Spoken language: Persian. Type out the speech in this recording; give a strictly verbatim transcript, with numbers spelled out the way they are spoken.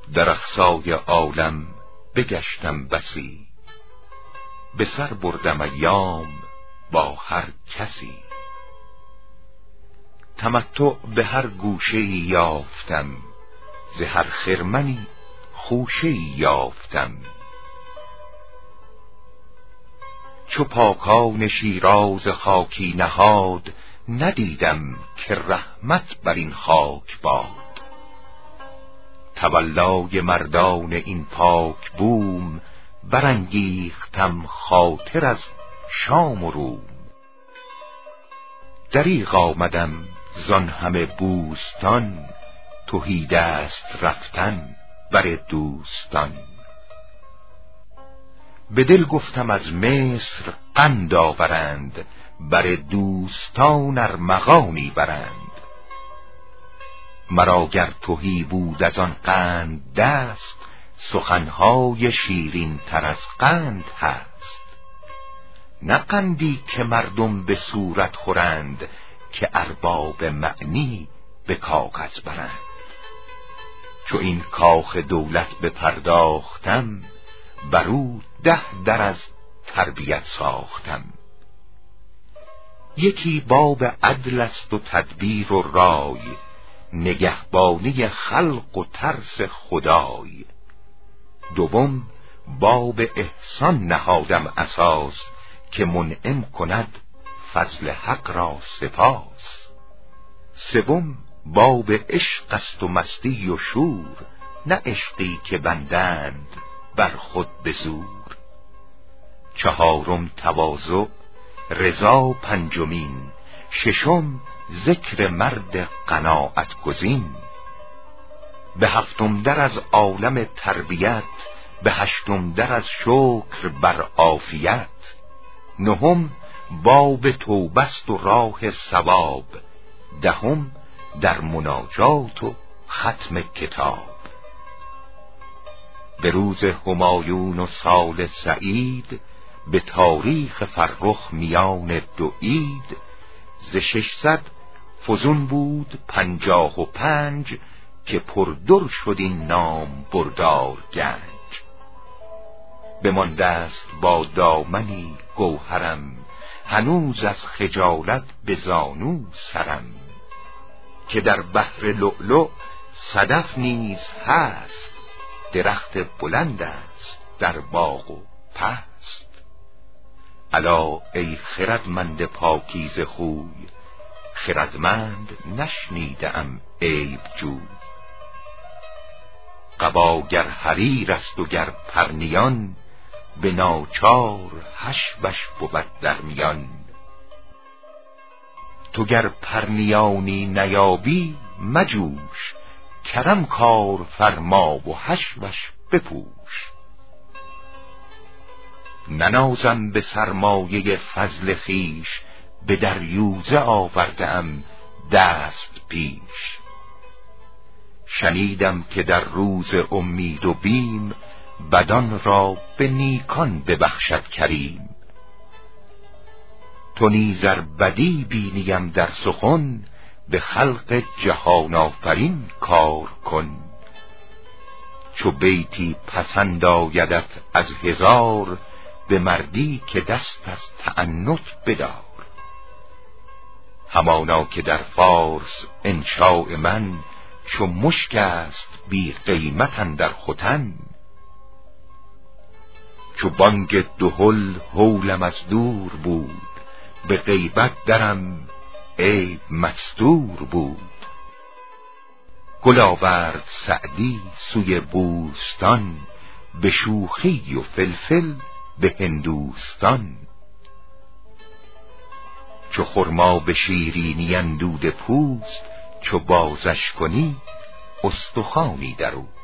در اقصای عالم بگشتم بسی، به سر بردم ایام با هر کسی. تمتع به هر گوشه یافتم، ز هر خرمنی خوشه یافتم. چو پاکان شیراز خاکی نهاد، ندیدم که رحمت بر این خاک باد. تولای مردان این پاک بوم، برانگیختم خاطر از شام و روم. دریغ آمدم زان همه بوستان، تهی دست رفتن بر دوستان. به دل گفتم از مصر قند آورند، بر دوستان ارمغانی برند. مرا گر تهی بود از آن قند دست، سخنهای شیرین تر از قند هست. نه قندی که مردم به صورت خورند، که ارباب معنی به کاغذ برند. چو این کاخ دولت بپرداختم، برو ده در از تربیت ساختم. یکی باب عدل است و تدبیر و رای، نگهبانی خلق و ترس خدای. دوم باب احسان نهادم اساس، که منعم کند فضل حق را سپاس. سوم باب عشق است و مستی و شور، نه عشقی که بندند بر خود به زور. چهارم تواضع رضا پنجمین، ششم ذکر مرد قناعت گزین. به هفتم در از عالم تربیت، به هشتم در از شکر بر عافیت. نهم باب توبه است و راه ثواب، دهم در مناجات و ختم کتاب. به روز همایون و سال سعید، به تاریخ فرخ میان دو عید. ز ششصد فزون بود پنجاه و پنج، که پردر شد این نام بردار گنج. بمانده است با دامنی گوهرم، هنوز از خجالت به زانو سرم. که در بحر لؤلؤ صدف نیز هست، درخت بلند است در باغ و پست. الا ای خردمند پاکیزه خوی، خردمند نشنیده ام عیب جوی. قبا گر حریر است و گر پرنیان، به ناچار حشوش بود در میان. تو گر پرنیانی نیابی مجوش، کرم کار فرما و حشوش بپوش. ننازم به سرمایه فضل خویش، به دریوزه آورده ام دست پیش. شنیدم که در روز امید و بیم، بدان را به نیکان ببخشد کریم. تو نیز ار بدی بینیم در سخن، به خلق جهان آفرین کار کن. چو بیتی پسند آیدت از هزار، به مردی که دست از تعنت بدار. همانا که در فارس انشاء من، چو مشک است بی قیمت اندر ختن. چو بانگ دهل هولم از دور بود، به غیبت درم عیب مستور بود. گل آورد سعدی سوی بوستان، به شوخی و فلفل به هندوستان. چو خرما به شیرینی اندوده پوست، چو بازش کنی استخوانی درو.